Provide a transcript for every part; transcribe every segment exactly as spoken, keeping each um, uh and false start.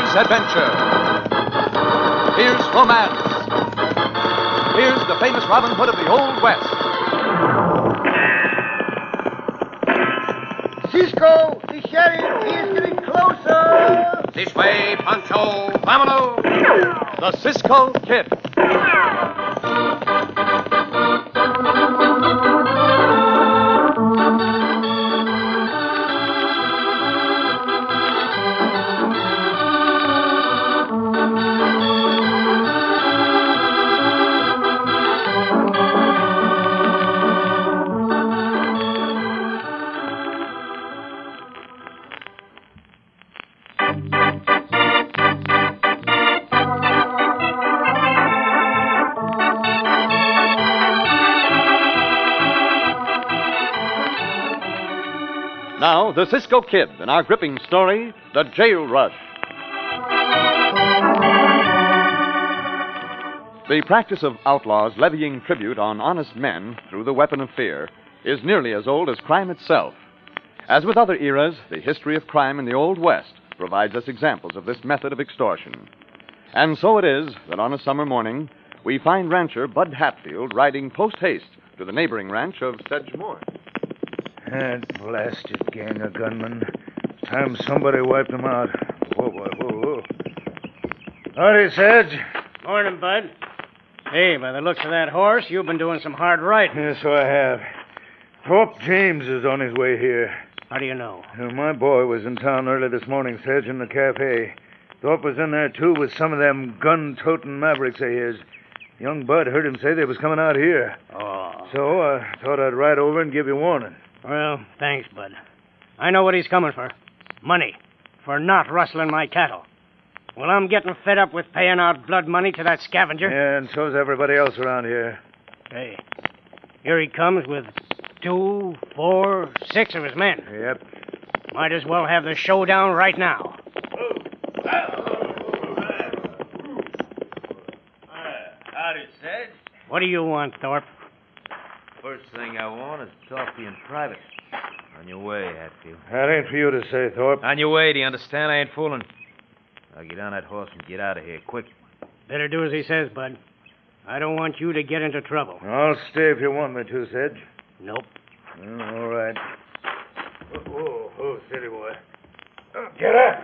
Here's adventure. Here's romance. Here's the famous Robin Hood of the Old West. Cisco, the sheriff, he is getting closer. This way, Pancho. Vámonos. The Cisco Kid. Now, the Cisco Kid in our gripping story, The Jail Rush. The practice of outlaws levying tribute on honest men through the weapon of fear is nearly as old as crime itself. As with other eras, the history of crime in the Old West provides us examples of this method of extortion. And so it is that on a summer morning, we find rancher Bud Hatfield riding post-haste to the neighboring ranch of Sedge Moore. That blasted gang of gunmen. Time somebody wiped them out. Whoa, whoa, whoa, whoa. Howdy, Sedge. Morning, Bud. Hey, by the looks of that horse, you've been doing some hard riding. Yes, so I have. Thorpe James is on his way here. How do you know? Uh, my boy was in town early this morning, Sedge, in the cafe. Thorpe was in there, too, with some of them gun-toting mavericks of his. Young Bud heard him say they was coming out here. Oh. So I thought I'd ride over and give you warning. Well, thanks, Bud. I know what he's coming for. Money. For not rustling my cattle. Well, I'm getting fed up with paying out blood money to that scavenger. Yeah, and so's everybody else around here. Hey, here he comes with two, four, six of his men. Yep. Might as well have the showdown right now. Howdy, Sedge. What do you want, Thorpe? First thing I want is to talk to you in private. On your way, Hatfield. That ain't for you to say, Thorpe. On your way, do you understand? I ain't fooling. Now get on that horse and get out of here, quick. Better do as he says, Bud. I don't want you to get into trouble. I'll stay if you want me to, Sedge. Nope. Well, all right. Oh, oh, oh, steady, boy. Oh, get up!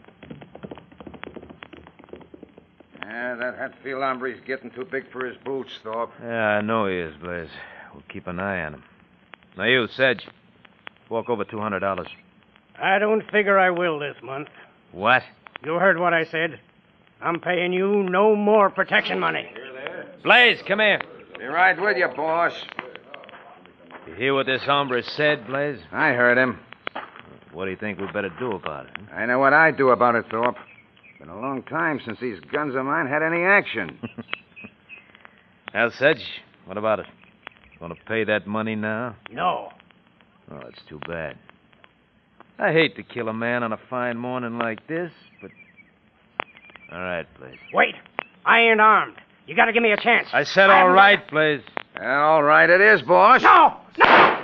Yeah, that Hatfield hombre's getting too big for his boots, Thorpe. Yeah, I know he is, Blaze. We'll keep an eye on him. Now you, Sedge, walk over two hundred dollars. I don't figure I will this month. What? You heard what I said. I'm paying you no more protection money. Blaze, come here. Be right with you, boss. You hear what this hombre said, Blaze? I heard him. What do you think we'd better do about it? I know what I'd do about it, Thorpe. Been a long time since these guns of mine had any action. Well, Sedge, what about it? Want to pay that money now? No. Oh, that's too bad. I hate to kill a man on a fine morning like this, but... All right, Blaze. Wait. I ain't armed. You gotta give me a chance. I said all I'm... right, Blaze. All right, it is, boss. No! No! No!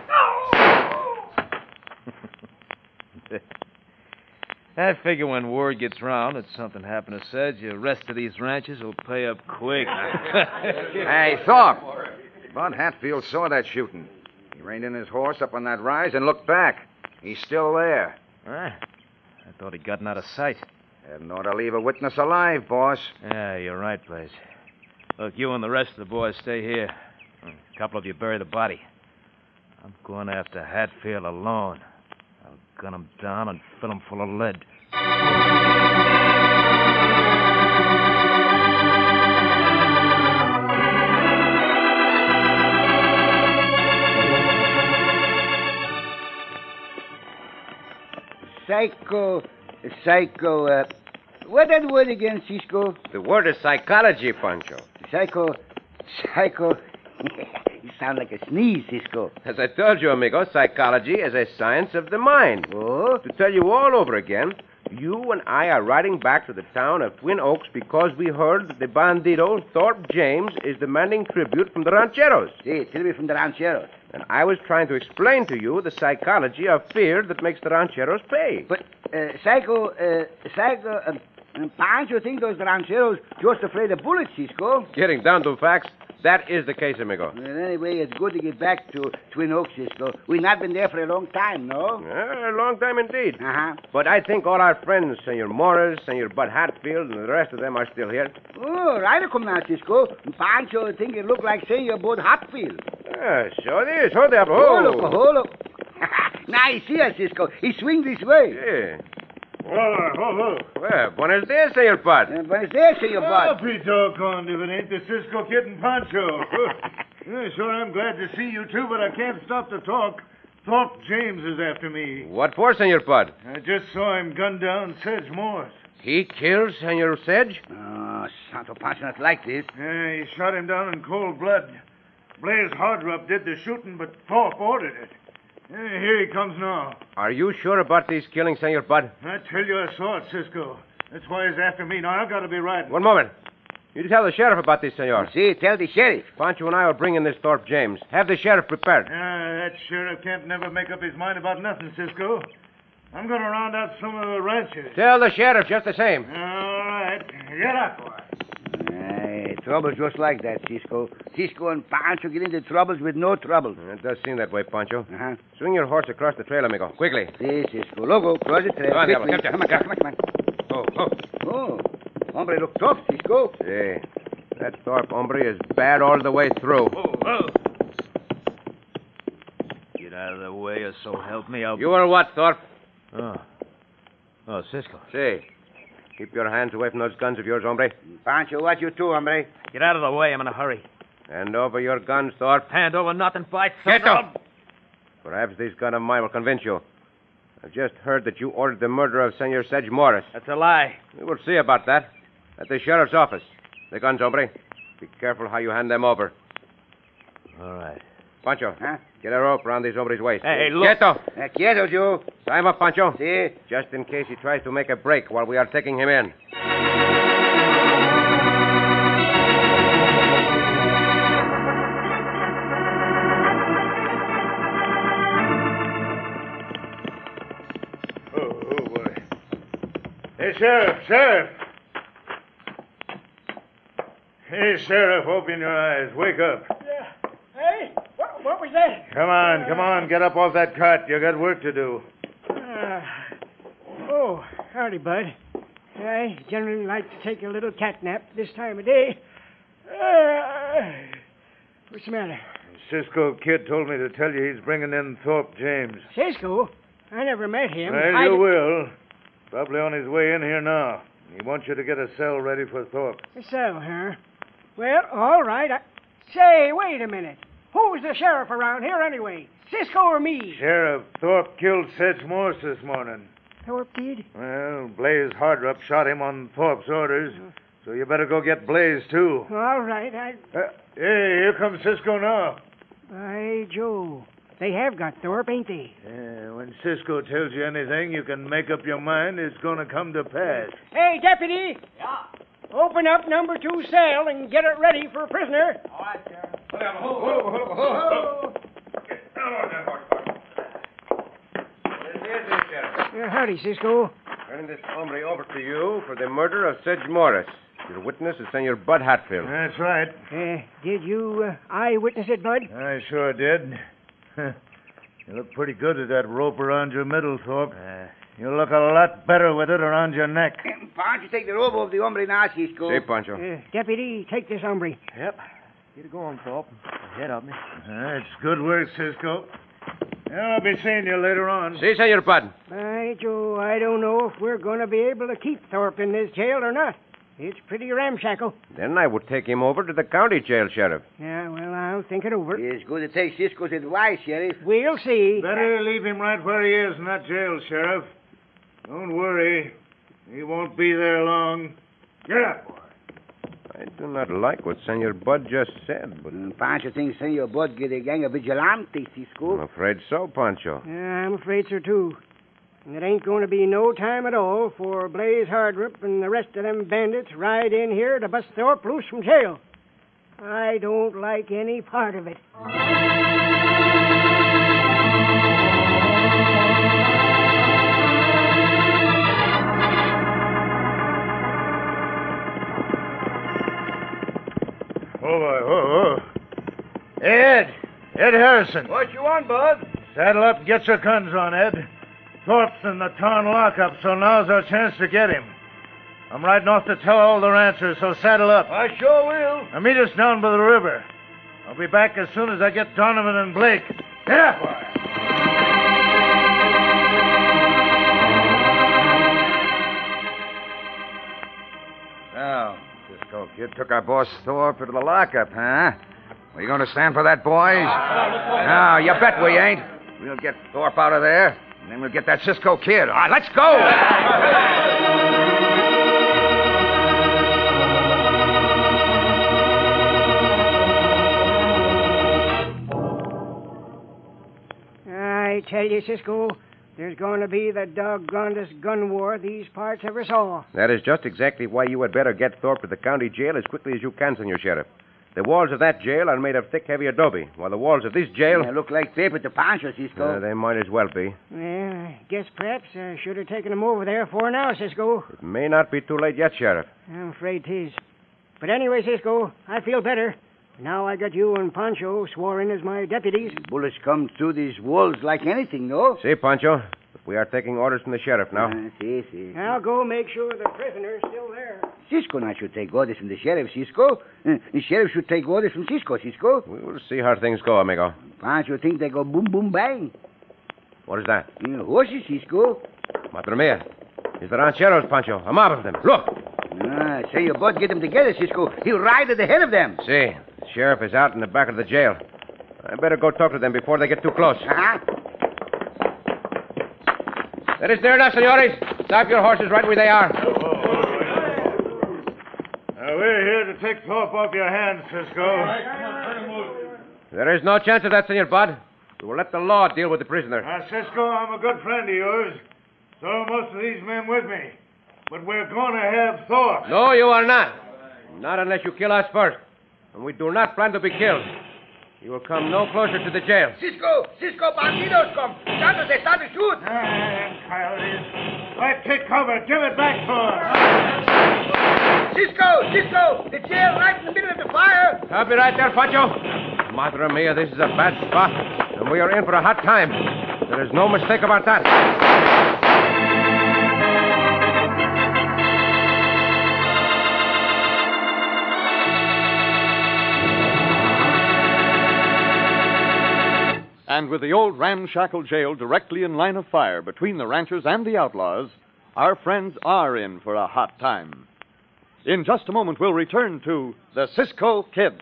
I figure when word gets round that something happened to Sedge, the rest of these ranches will pay up quick. Hey, Thorpe. Bud Hatfield saw that shooting. He reined in his horse up on that rise and looked back. He's still there. Huh? I thought he'd gotten out of sight. Hadn't ought to leave a witness alive, boss. Yeah, you're right, Blaze. Look, you and the rest of the boys stay here. A couple of you bury the body. I'm going after Hatfield alone. I'll gun him down and fill him full of lead. Psycho, psycho, uh, what that word again, Cisco? The word is psychology, Pancho. Psycho, psycho. You sound like a sneeze, Cisco. As I told you, amigo, psychology is a science of the mind. Oh? To tell you all over again, you and I are riding back to the town of Twin Oaks because we heard that the bandito, Thorpe James, is demanding tribute from the rancheros. See, tell me from the rancheros. And I was trying to explain to you the psychology of fear that makes the rancheros pay. But, uh, psycho, uh, psycho, uh, And Pancho thinks those rancheros just afraid of bullets, Cisco. Getting down to facts, that is the case, amigo. Well, anyway, it's good to get back to Twin Oaks, Cisco. We've not been there for a long time, no? Yeah, a long time indeed. Uh-huh. But I think all our friends, Senor Morris, Senor Bud Hatfield, and the rest of them are still here. Oh, right come now, Cisco. Pancho think it look like Senor Bud Hatfield. Yeah, so it is. Hold up. Oh, look, oh, look. Now, you see us, Cisco. He swing this way. Yeah. Oh, oh, oh. Well, buenos dias, Senor Bud. Uh, but it's there, Senor I'll Bud. be doggone if it ain't the Cisco Kid and Pancho. Yeah, sure, I'm glad to see you, too, but I can't stop to talk. Thorpe James is after me. What for, Senor Bud? I just saw him gun down Sedge Morse. He killed Senor Sedge? Oh, Santo Pancho not like this. Yeah, he shot him down in cold blood. Blaze Hardrup did the shooting, but Thorpe ordered it. Yeah, here he comes now. Are you sure about these killings, Senor Bud? I tell you, I saw it, Cisco. That's why he's after me. Now, I've got to be right. One moment. You tell the sheriff about this, Senor. See, tell the sheriff. Pancho and I will bring in this Thorpe James. Have the sheriff prepared. Ah, that sheriff can't never make up his mind about nothing, Cisco. I'm going to round out some of the ranchers. Tell the sheriff just the same. All right. Get up, boy. Aye, troubles just like that, Cisco. Cisco and Pancho get into troubles with no trouble. It does seem that way, Pancho. Uh-huh. Swing your horse across the trail, amigo. Quickly. See, Cisco. Logo, cross the trail. Come on, quickly. Diablo, come Come on, come on, come on. Oh, oh. Oh, hombre look tough, Cisco. See, that Thorpe hombre is bad all the way through. Oh, oh. Get out of the way, or so help me, I'll... You are what, Thorpe? Oh. Oh, Cisco. See, keep your hands away from those guns of yours, hombre. Pancho, what you do, hombre? Get out of the way, I'm in a hurry. Hand over your guns, Thorpe. Hand over nothing, fight Get something. up! Perhaps this gun of mine will convince you. I've just heard that you ordered the murder of Senor Sedge Morris. That's a lie. We will see about that. At the sheriff's office. The guns, hombre. Be careful how you hand them over. All right. Pancho, Huh? get a rope around these hombres' waist. Hey, look. Quieto. Uh, quieto, Joe. Tie him up, Pancho. See? Just in case he tries to make a break while we are taking him in. Oh, oh, boy. Hey, Sheriff, Sheriff. Hey, Sheriff, open your eyes. Wake up. Yeah. Hey, what, what was that? Come on, come on. Get up off that cot. You got work to do. Uh, oh, howdy, Bud. I generally like to take a little cat nap this time of day. Uh, what's the matter? Cisco Kid told me to tell you he's bringing in Thorpe James. Cisco? I never met him. Well, I you d- will. Probably on his way in here now. He wants you to get a cell ready for Thorpe. So, huh? Well, all right. I... Say, wait a minute. Who's the sheriff around here anyway? Cisco or me? Sheriff, Thorpe killed Sedge Morse this morning. Thorpe did? Well, Blaze Hardrup shot him on Thorpe's orders. So you better go get Blaze, too. All right. I... Uh, hey, here comes Cisco now. By Joe. They have got Thorpe, ain't they? Yeah, when Cisco tells you anything, you can make up your mind it's going to come to pass. Hey, deputy. Yeah? Open up number two cell and get it ready for a prisoner. Ho, ho, ho, ho. Uh, howdy, Cisco. Turning this hombre over to you for the murder of Sedge Morris. Your witness is Senor Bud Hatfield. That's right. Uh, did you uh, eyewitness it, Bud? I sure did. You look pretty good with that rope around your middle, Thorpe. Uh, You look a lot better with it around your neck. Pancho, take the robe off the hombre now, Cisco. See, Pancho. Uh, deputy, take this hombre. Yep. Get it going, Thorpe. Ahead of me. That's good work, Cisco. Yeah, I'll be seeing you later on. See, Senor Bud. By Joe, I don't know if we're going to be able to keep Thorpe in this jail or not. It's pretty ramshackle. Then I would take him over to the county jail, Sheriff. Yeah, well, I'll think it over. It's good to take Cisco's advice, Sheriff. We'll see. Better leave him right where he is in that jail, Sheriff. Don't worry. He won't be there long. Get up, boy. I do not like what Senor Bud just said, but Mm, Pancho thinks Senor Bud get a gang of vigilantes, I'm Cisco. afraid so, Pancho. Yeah, I'm afraid so, too. And it ain't going to be no time at all for Blaze Hardrup and the rest of them bandits ride in here to bust Thorpe loose from jail. I don't like any part of it. Ed Harrison. What you want, Bud? Saddle up and get your guns on, Ed. Thorpe's in the town lockup, so now's our chance to get him. I'm riding off to tell all the ranchers, so saddle up. I sure will. Now meet us down by the river. I'll be back as soon as I get Donovan and Blake. Get up! Now, Cisco Kid took our boss Thorpe into the lockup, huh? Are you going to stand for that, boys? No, you bet we ain't. We'll get Thorpe out of there, and then we'll get that Cisco Kid. All right, let's go! I tell you, Cisco, there's going to be the doggonedest gun war these parts ever saw. That is just exactly why you had better get Thorpe to the county jail as quickly as you can, Senor Sheriff. The walls of that jail are made of thick, heavy adobe, while the walls of this jail... They look like paper to Pancho, Cisco. Uh, they might as well be. Well, I guess perhaps I should have taken him over there for now, Cisco. It may not be too late yet, Sheriff. I'm afraid 'tis. But anyway, Cisco, I feel better. Now I got you and Pancho swore in as my deputies. Bullets come through these walls like anything, no? See, Pancho, we are taking orders from the sheriff now. Uh, see, see. I'll go make sure the prisoner's still there. Cisco not should take orders from the sheriff, Cisco. Uh, the sheriff should take orders from Cisco, Cisco. We will see how things go, amigo. Pancho think they go boom, boom, bang. What is that? Uh, horses, Cisco. Madre mia. It's the rancheros, Pancho. A mob of them. Look. Ah, say your boss get them together, Cisco. He'll ride at the head of them. See, the sheriff is out in the back of the jail. I better go talk to them before they get too close. Uh-huh. That is near enough, senores. Stop your horses right where they are. Uh, we're here to take Thorpe off your hands, Cisco. There is no chance of that, Senor Bud. We will let the law deal with the prisoner. Now, Cisco, I'm a good friend of yours. So are most of these men with me. But we're going to have Thorpe. No, you are not. Not unless you kill us first. And we do not plan to be killed. You will come no closer to the jail. Cisco, Cisco, bandidos come. Santos, they start to shoot. Ah, coyotes. Right, take cover. Give it back to him. Cisco, Cisco, the jail right in the middle of the fire. I'll be right there, Pancho. Madre mia, this is a bad spot. And we are in for a hot time. There is no mistake about that. And with the old ramshackle jail directly in line of fire between the ranchers and the outlaws, our friends are in for a hot time. In just a moment, we'll return to the Cisco Kid.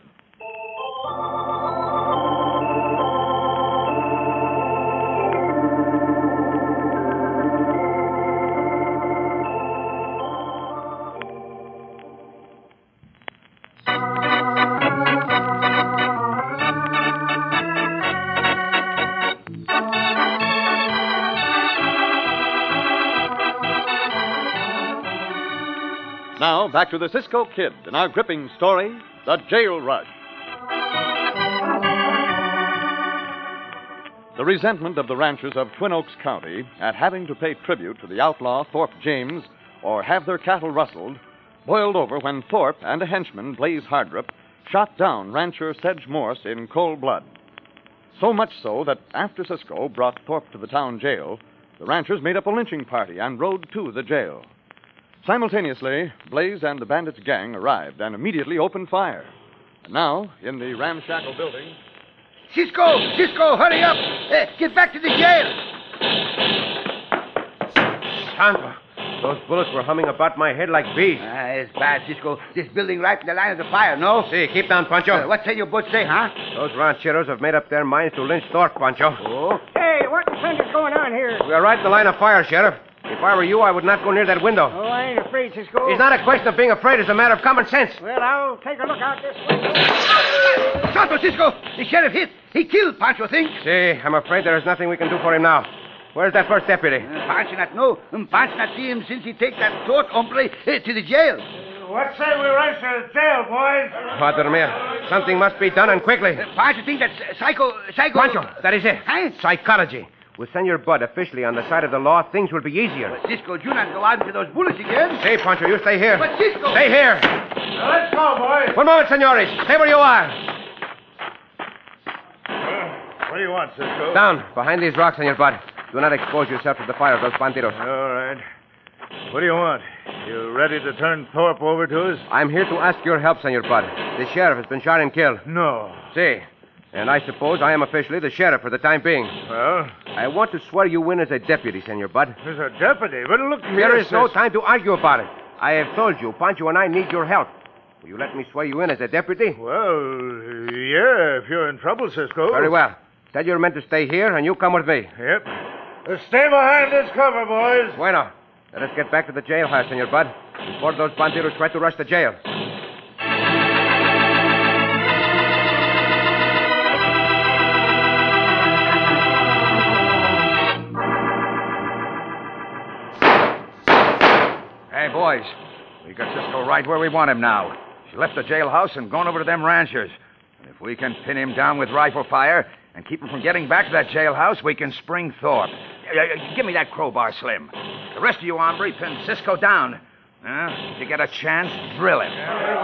Now, back to the Cisco Kid and our gripping story, The Jail Rush. The resentment of the ranchers of Twin Oaks County at having to pay tribute to the outlaw Thorpe James or have their cattle rustled boiled over when Thorpe and a henchman, Blaze Hardrip, shot down rancher Sedge Morse in cold blood. So much so that after Cisco brought Thorpe to the town jail, the ranchers made up a lynching party and rode to the jail. Simultaneously, Blaze and the bandits' gang arrived and immediately opened fire. And now, in the ramshackle building... Cisco, Cisco, hurry up. Uh, get back to the jail. Santo, those bullets were humming about my head like bees. Ah, it's bad, Cisco. This building right in the line of the fire, no? See, keep down, Pancho. Uh, what say your boss say, huh? Those rancheros have made up their minds to lynch Thorpe, Pancho. Oh? Hey, what in thunder's going on here? We are right in the line of fire, Sheriff. If I were you, I would not go near that window. Oh, I ain't afraid, Cisco. It's not a question of being afraid. It's a matter of common sense. Well, I'll take a look out this window. Santo, Cisco, the sheriff hit. He killed Pancho, think. See, I'm afraid there is nothing we can do for him now. Where's that first deputy? Uh, Pancho not know. Um, Pancho not see him since he take that thought hombre uh, to the jail. What say we race to the jail, boys? Madre mia, something must be done, and quickly. Uh, Pancho think that uh, psycho... psycho... Pancho, that is it. Huh? Psychology. With Senor Bud officially on the side of the law, things will be easier. But Cisco, you not go out into those bullets again. Hey, Pancho, you stay here. But Cisco... Stay here. Now, let's go, boys. One moment, senores. Stay where you are. Uh, What do you want, Cisco? Down, behind these rocks, Senor Bud. Do not expose yourself to the fire of those bandidos. All right. What do you want? You ready to turn Thorpe over to us? I'm here to ask your help, Senor Bud. The sheriff has been shot and killed. No. See, and I suppose I am officially the sheriff for the time being. Well, I want to swear you in as a deputy, Senor Bud. there's a deputy. But look here, There is no Cis- time to argue about it. I have told you, Pancho and I need your help. Will you let me swear you in as a deputy? Well, yeah, if you're in trouble, Cisco. Very well. Tell your men to stay here, and you come with me. Yep. Uh, stay behind this cover, boys. Bueno. Let us get back to the jailhouse, Senor Bud, before those bandidos try to rush the jail. Hey, boys. We got Cisco right where we want him now. He left the jailhouse and gone over to them ranchers. And if we can pin him down with rifle fire and keep him from getting back to that jailhouse, we can spring Thorpe. Uh, uh, give me that crowbar, Slim. The rest of you, hombre, pin Cisco down. Uh, if you get a chance, drill him.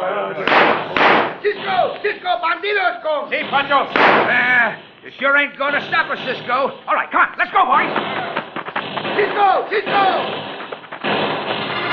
Cisco! Cisco! Bandidos come! See, Pancho? Uh, you sure ain't going to stop us, Cisco. All right, come on. Let's go, boys. Cisco! Cisco!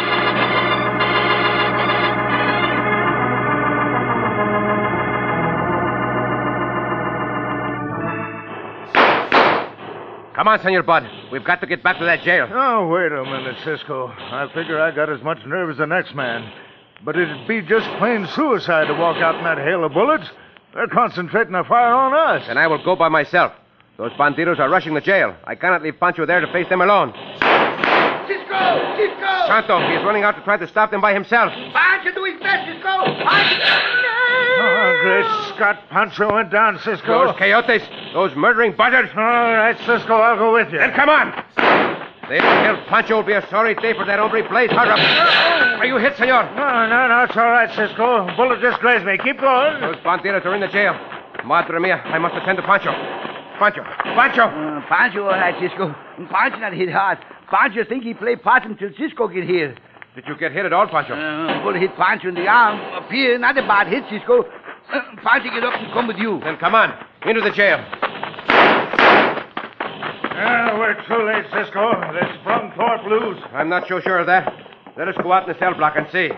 Come on, Senor Bud. We've got to get back to that jail. Oh, wait a minute, Cisco. I figure I got as much nerve as the next man. But it'd be just plain suicide to walk out in that hail of bullets. They're concentrating their fire on us. And I will go by myself. Those bandidos are rushing the jail. I cannot leave Pancho there to face them alone. Cisco! Cisco! Santo, he is running out to try to stop them by himself. Pancho do his best, Cisco! Pancho! Oh, great Scott. Pancho went down, Cisco. Those coyotes, those murdering buzzards. All right, Cisco, I'll go with you. Then come on. They don't kill Pancho. Will be a sorry day for that hombre. Blaze hard up. Are you hit, senor? No, no, no, it's all right, Cisco. Bullet just grazed me. Keep going. Those bandidos are in the jail. Madre mia, I must attend to Pancho. Pancho, Pancho. Uh, Pancho all right, Cisco. Pancho not hit hard. Pancho think he play part until Cisco get here. Did you get hit at all, Pancho? Uh, bullet hit Pancho in the arm. Up here, not a bad hit, Cisco. Uh, Pancho get up and come with you. Then come on. Into the jail. Ah, we're too late, Cisco. They sprung Thorpe loose. I'm not so sure of that. Let us go out in the cell block and see.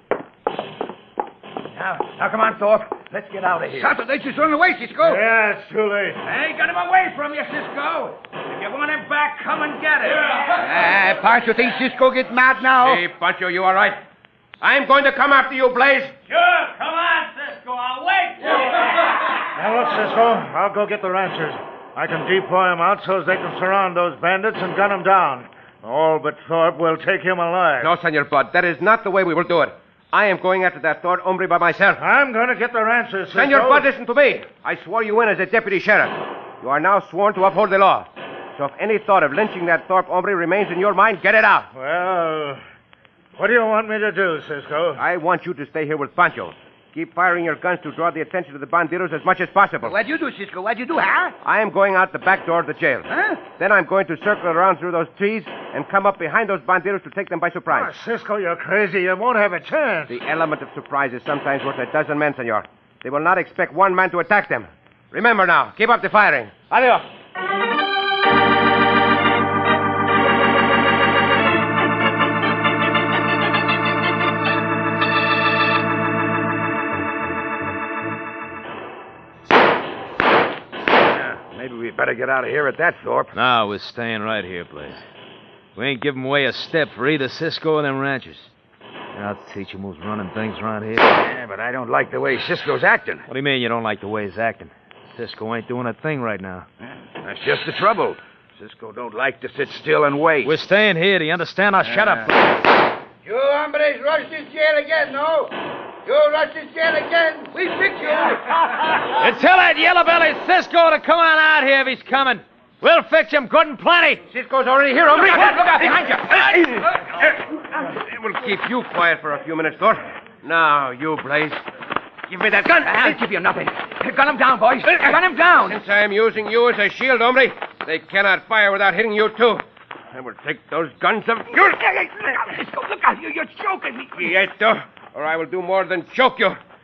Now, now come on, Thorpe. Let's get out of here. Santo, they just run away, Cisco. Yeah, it's too late. Hey, get him away from you, Cisco. If you want him back, come and get him. Ah, Pancho thinks Cisco get mad now. Hey, Pancho, you all right? I'm going to come after you, Blaze. Sure, come on, Cisco. I'll wait for you. Now, look, Cisco, I'll go get the ranchers. I can deploy them out so as they can surround those bandits and gun them down. All but Thorpe will take him alive. No, Senor Bud, that is not the way we will do it. I am going after that Thorpe hombre by myself. I'm going to get the ranchers, Cisco. Senor Bud, listen to me. I swore you in as a deputy sheriff. You are now sworn to uphold the law. So if any thought of lynching that Thorpe hombre remains in your mind, get it out. Well, what do you want me to do, Cisco? I want you to stay here with Pancho. Keep firing your guns to draw the attention of the bandidos as much as possible. What you do, Cisco? What you do, huh? I am going out the back door of the jail. Huh? Then I'm going to circle around through those trees and come up behind those bandidos to take them by surprise. Oh, Cisco, you're crazy. You won't have a chance. The element of surprise is sometimes worth a dozen men, senor. They will not expect one man to attack them. Remember now, keep up the firing. Adios. Maybe we better get out of here at that, Thorpe. No, we're staying right here, Blaze. We ain't giving away a step for either Cisco or them ranchers. And I'll teach him who's running things around here. Yeah, but I don't like the way Cisco's acting. What do you mean you don't like the way he's acting? Cisco ain't doing a thing right now. Yeah, that's just the trouble. Cisco don't like to sit still and wait. We're staying here. Do you understand? Now, shut up. You hombres rush this jail again, no? You rush this jail again, we fix you. And tell that yellow-bellied Cisco to come on out here if he's coming. We'll fix him good and plenty. Cisco's already here, hombre. Look out behind you. It will keep you quiet for a few minutes, Thorpe. Now, you, Blaze. Give me that gun. I'll give you nothing. Gun him down, boys. Gun him down. Since I am using you as a shield, hombre, they cannot fire without hitting you, too. I will take those guns of yours. Cisco, look out. You're choking me. Quieto, or I will do more than choke you.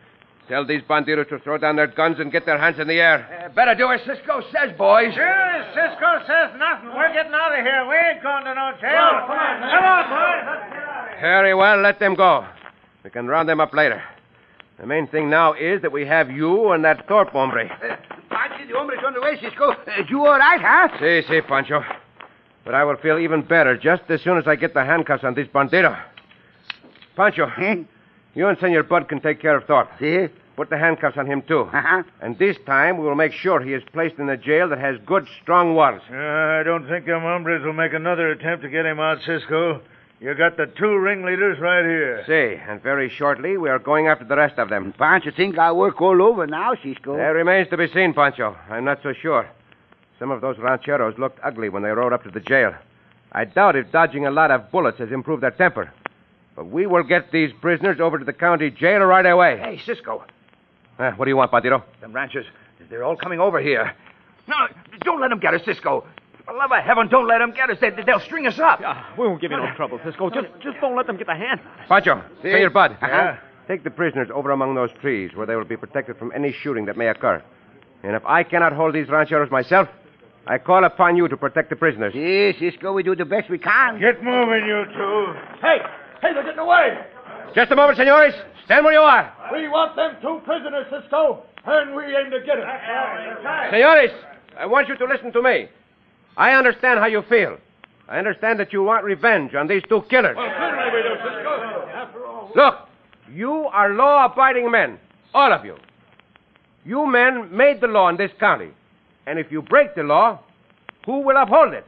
Tell these bandidos to throw down their guns and get their hands in the air. Uh, better do as Cisco says, boys. Sure, Cisco says nothing. We're getting out of here. We ain't going to no jail. Come on, come on, boys. Very well, let them go. We can round them up later. The main thing now is that we have you and that Thorpe hombre. Uh, Pancho, the hombre's on the way, Cisco. Uh, you all right, huh? Si, si, Pancho. But I will feel even better just as soon as I get the handcuffs on this bandito. Pancho, Huh? you and Senor Bud can take care of Thorpe. See? Put the handcuffs on him, too. Uh-huh. And this time, we will make sure he is placed in a jail that has good, strong walls. Uh, I don't think them hombres will make another attempt to get him out, Cisco. You got the two ringleaders right here. Si, and very shortly, we are going after the rest of them. Pancho think our work all over now, Cisco. That remains to be seen, Pancho. I'm not so sure. Some of those rancheros looked ugly when they rode up to the jail. I doubt if dodging a lot of bullets has improved their temper. But we will get these prisoners over to the county jail right away. Hey, Cisco. Uh, what do you want, Bandito? Them ranchers, they're all coming over here. No, don't let them get us, Cisco. For the love of heaven, don't let them get us. They, they'll string us up. Uh, we won't give you no trouble, Cisco. Just, just don't let them get the hand. Pancho, Senor Bud. Uh-huh. Take the prisoners over among those trees where they will be protected from any shooting that may occur. And if I cannot hold these rancheros myself, I call upon you to protect the prisoners. See, Cisco, we do the best we can. Get moving, you two. Hey, hey, they're getting away. Just a moment, senores. Stand where you are. We want them two prisoners, Cisco, and we aim to get them. Senores, I want you to listen to me. I understand how you feel. I understand that you want revenge on these two killers. Certainly we do, Cisco. After all... Look, you are law-abiding men, all of you. You men made the law in this county. And if you break the law, who will uphold it?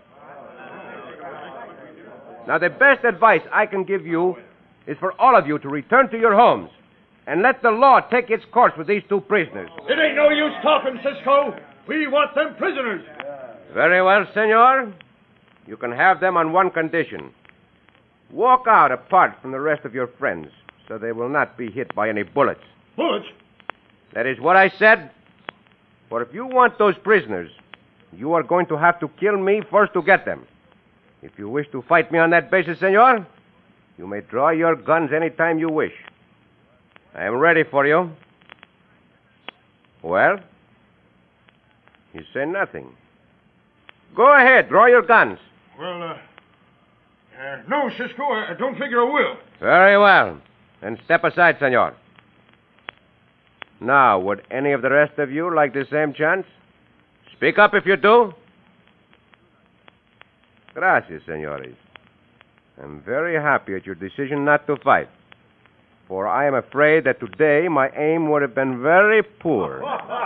Now, the best advice I can give you is for all of you to return to your homes and let the law take its course with these two prisoners. It ain't no use talking, Cisco. We want them prisoners. Very well, senor. You can have them on one condition. Walk out apart from the rest of your friends so they will not be hit by any bullets. Bullets? That is what I said. For if you want those prisoners, you are going to have to kill me first to get them. If you wish to fight me on that basis, senor, you may draw your guns any time you wish. I am ready for you. Well? You say nothing. Go ahead, draw your guns. Well, uh, uh no, Cisco, I don't figure I will. Very well. Then step aside, senor. Now, would any of the rest of you like the same chance? Speak up if you do. Gracias, senores. I'm very happy at your decision not to fight. For I am afraid that today my aim would have been very poor.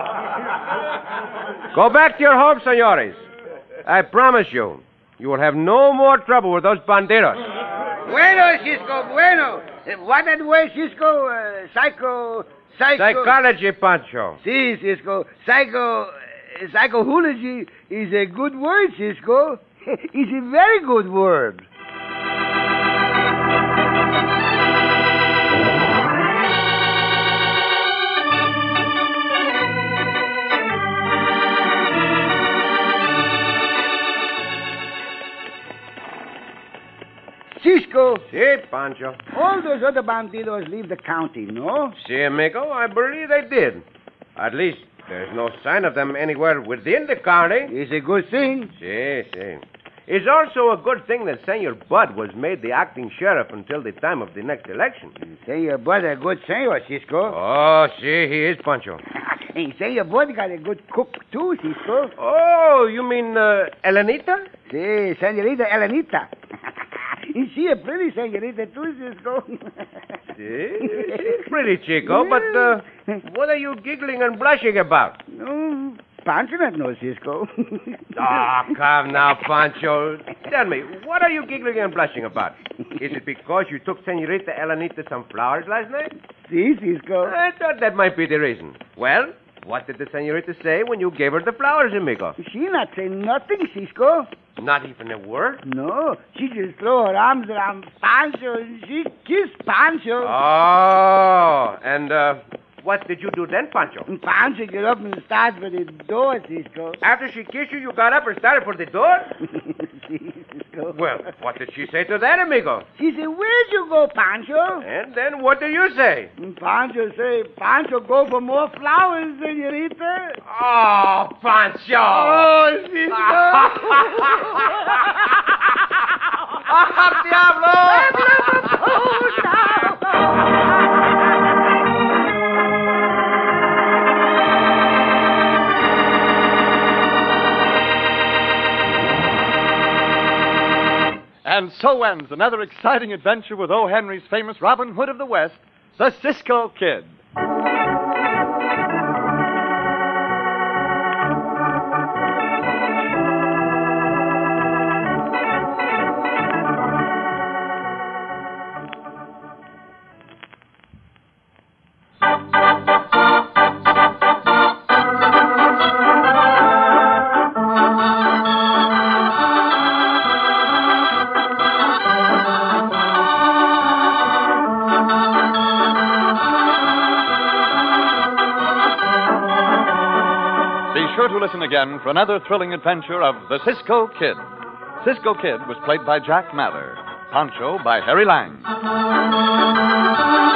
Go back to your homes, senores. I promise you, you will have no more trouble with those bandidos. Bueno, Cisco, bueno. Uh, What that way, Cisco? Uh, psycho... Psycho... Psychology, Pancho. Si, Cisco. Psycho... Uh, psychoology is a good word, Cisco. It's a very good word. Cisco, Si, Pancho. all those other bandidos leave the county, no? Si, amigo, I believe they did. At least, there's no sign of them anywhere within the county. It's a good thing. Si, si. It's also a good thing that Senor Bud was made the acting sheriff until the time of the next election. Say your bud a good senor, Cisco. Oh, si, he is, Pancho. And say your bud got a good cook, too, Cisco. Oh, you mean uh, Elenita? Si, senorita Elenita. And she a pretty senorita, too, Cisco. Si, she's pretty, Chico, but uh, what are you giggling and blushing about? No, Pancho not know, Cisco. Ah, oh, come now, Pancho. Tell me, what are you giggling and blushing about? Is it because you took Senorita Elenita some flowers last night? Si, Cisco. I thought that might be the reason. Well, what did the senorita say when you gave her the flowers, amigo? She not say nothing, Cisco. Not even a word? No, she just throw her arms around Pancho and she kissed Pancho. Oh, and uh, what did you do then, Pancho? And Pancho get up and start for the door, Cisco. After she kissed you, you got up and started for the door? See, Cisco. Well, what did she say to that, amigo? She said, where'd you go, Pancho? And then what did you say? And Pancho say, Pancho go for more flowers, senorita. Oh, Pancho! Oh, Cisco. ¡Ah, diablo! And so ends another exciting adventure with O. Henry's famous Robin Hood of the West, the Cisco Kid. Be sure to listen again for another thrilling adventure of the Cisco Kid. Cisco Kid was played by Jack Mather. Pancho by Harry Lang.